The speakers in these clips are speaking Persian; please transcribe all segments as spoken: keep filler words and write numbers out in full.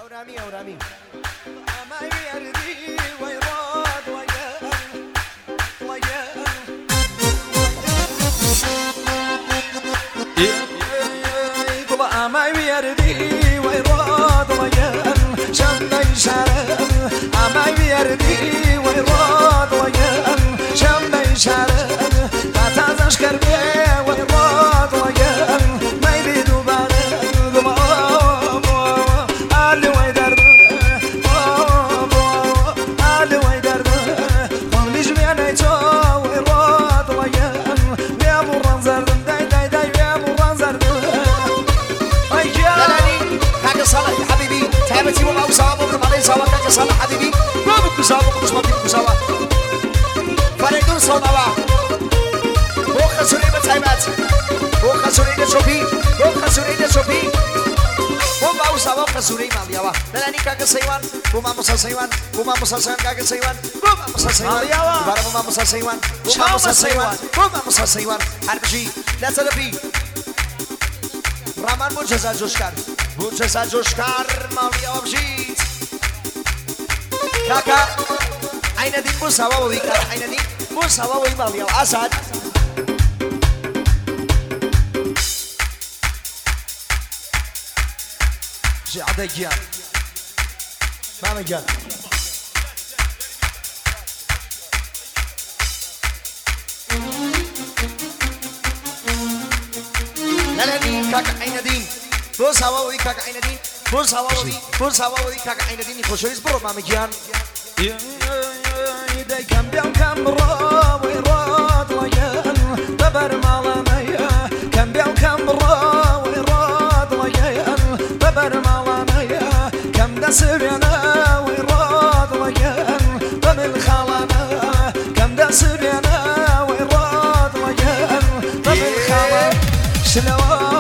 أورامي أورامي ما يردي ويراد ويا ويا ما يردي ويراد ويا شم يشارم ما يردي ويراد ويا شم يشارم لا تزش كربي ويراد ويا ما يريدوا بارد Ali way derdi, Ali way derdi. Konliş mi ne çok irad wayan, ya buran zerdim day day day ya buran zerdim. Ay ya. Dalani, kaka salah ya habibi, taibati mu mau sawa bukun malay sawa kaka salah habibi. Ko buku sawa buku sawa buku sawa. Faredur sawa. Bo khasuri be taibat. Bo khasuri de chopi, bo khasuri de chopi. Vamos a boca surima, aliaba. Melani caga seiwan, vamos a seiwan, vamos a seiwan caga seiwan, vamos a seiwan. Agora vamos a seiwan, vamos a seiwan, vamos a seiwan. Harbi, let's be. Raman muceza coşkar, muceza coşkar, maliaba bjit. Kaka, aynı din bu sava bu ikar, aynı din bu sava bu maliaba. Asad. عديان ما مجال لا لا دين كاكا عين دين بوس هواوي كاكا عين دين بوس هواوي بوس هواوي كاكا عين دين يخشوا يصبروا ما مجال يدي كم بيوم كم راوي راد ويان ببر مالامية كم بيوم كم راوي راد ويان ببر مالامية كم دسرنا ويراد ويان بمن خالنا كم دسرنا ويراد ويان بمن خالنا شلو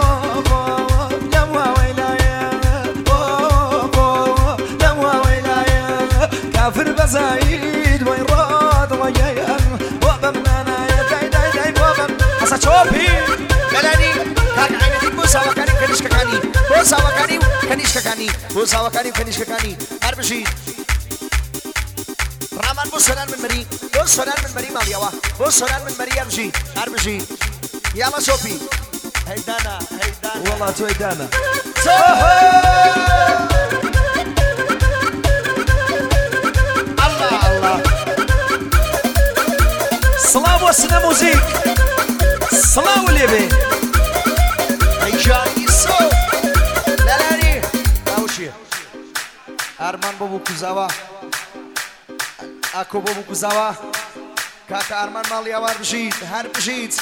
لموا ويلايا لموا ويلايا كافر بزايد ويراد ويان وبمنا يا داي داي داي وبم حسا شوبي كلاني كان عيني بوسا وكاني كنيش كاني بوسا وكاني كنيش كاني بوسا وكاني كنيش كاني أربشي رامان بوسران من مري بوسران من مري ماليوا بوسران من مري أربشي أربشي يلا شوبي هيدانا هيدانا والله تو هيدانا الله الله صلاة وسنا موزيك صلاة واليبي هاي جاي سو لا لا لي أوشي أرمان بابو كوزاوا أكو بابو كوزاوا كاكا أرمان ماليا وار بشيت هار بشيت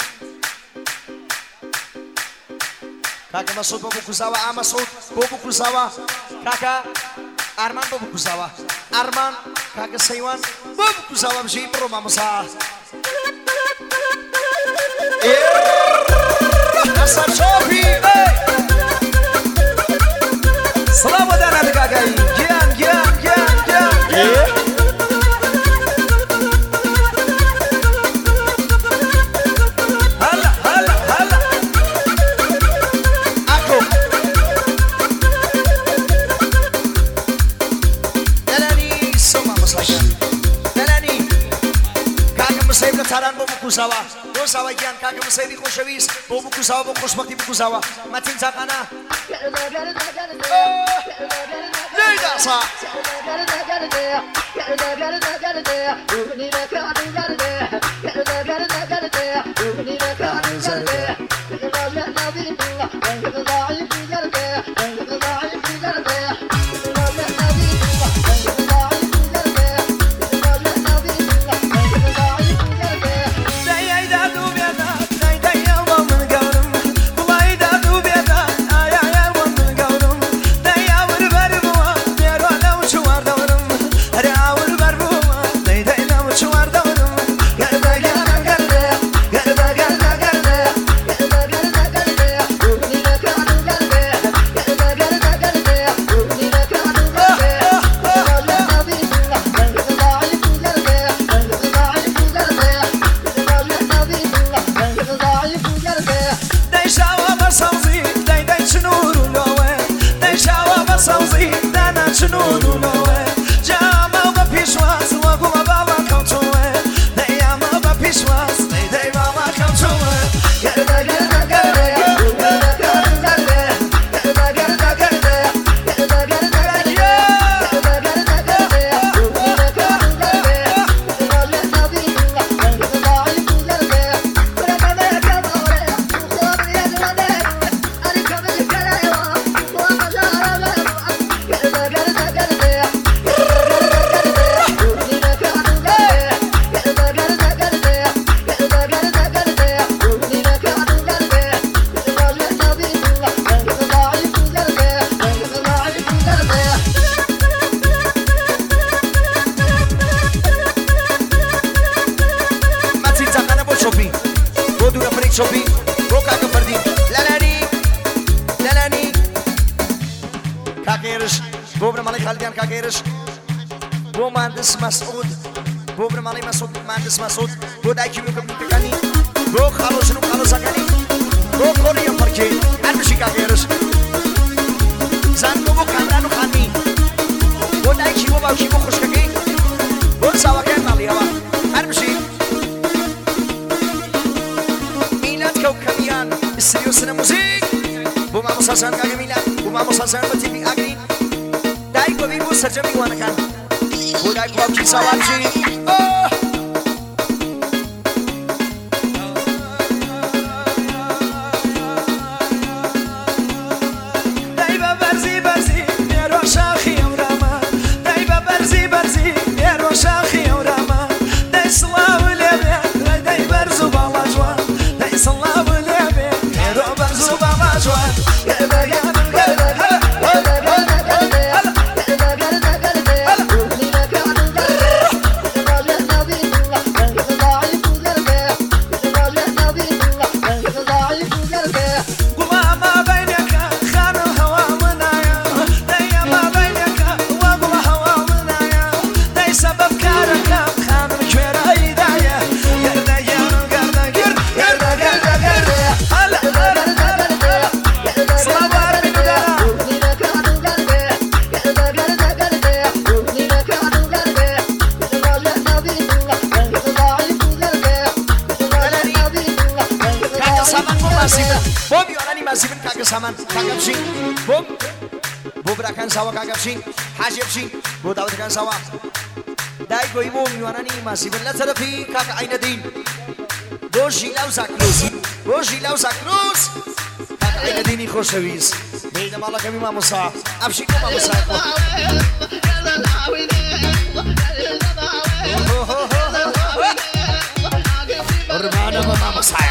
كاكا مسعود بابو كوزاوا أما مسعود بابو كوزاوا كاكا أرمان بابو كوزاوا أرمان كاكا سيوان بابو كوزاوا بشيت بروما مسا Asa Chopi Selamat datang di Kagai Gian, gian, gian, gian Hala, hala, hala Aku Dalani semua masalah Dalani Kakak mesai bertaran bobo kusawa Kusawa gian kakak mesai di Khoshavis bobo kusawa bobo Khoshbakti kusawa Matin zakana Lida sa شوفي بوكا كفردي لالاني لالاني كاكيرش بوبر مالي خالديان كاكيرش بو مهندس مسعود بوبر مالي مسعود مهندس مسعود بو دايكي بو كبني تكاني بو خالو شنو خالو سكاني بو كوريا فركي هرمشي كاكيرش زنگو بو کامرانو خانمی بو دایکی بو باوکی بو خوشککی بو ساواکه مالی هوا هرمشي میلاد کوکبیان استریو سن موزیک بو ما مسلسل کاگه میلاد بو ما مسلسل با تیمی آگرین دایکو بی بو سرجمی وانکان بو دایکو باوکی ساواکچی سامان کاغبشین بوم بوبرا کان سوا کاغبشین حاجبشین بو داود کان سوا دای گوی بو میوانانی ماسیبن لطرفی کاغ عین دین بو جیلاو زاکروس بو جیلاو زاکروس کاغ عین دینی خوشویس بین مالا کمی ما مصا ابشی ما مصا قربان ما مصا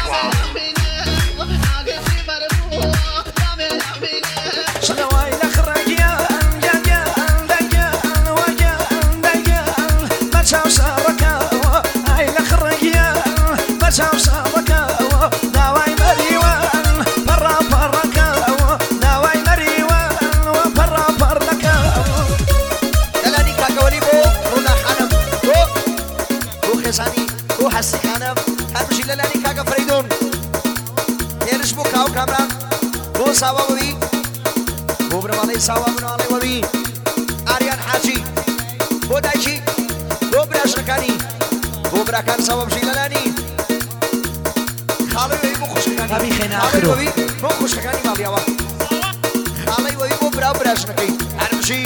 سوا وی بوبر مالی سوا منالی وی آریان حاجی بودایچی بوبر اشرکانی بوبر کان سوا بجیلانی خالی وی بو خوشکانی تابی خینا خالی آخرو وی بو خوشکانی مالی آوا خالی وی بوبر بوبر اشرکی هرمشی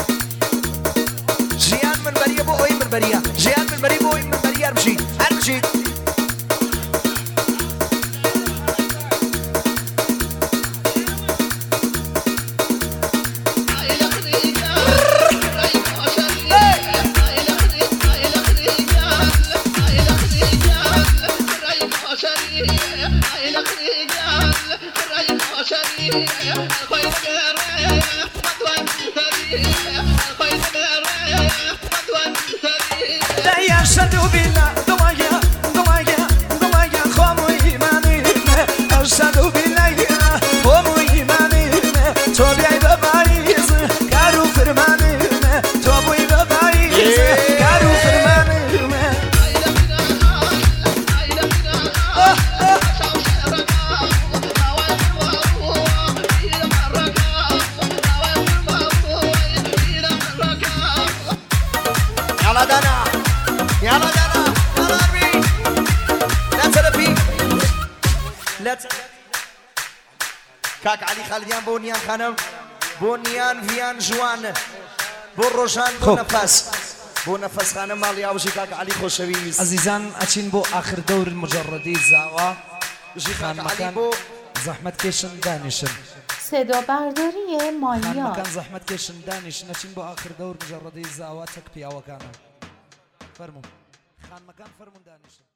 جیان من بریه بو اوی من بریه جیان من بریه بو اوی من بریه هرمشی هرمشی كاك علي خالديان بونيان خانم بونيان فيان جوان بو روشان بو نفس بو نفس خانم مالي اوشي كاك علي خوشويز عزيزان اچين بو اخر دور مجردي زاوا خان مكان زحمت كيشن دانشن صدا برداری خان مانیا مكان زحمت كيشن دانشن اچين بو اخر دور مجردي زاوا تك بيا وكانا فرمو خان مكان فرمون دانشن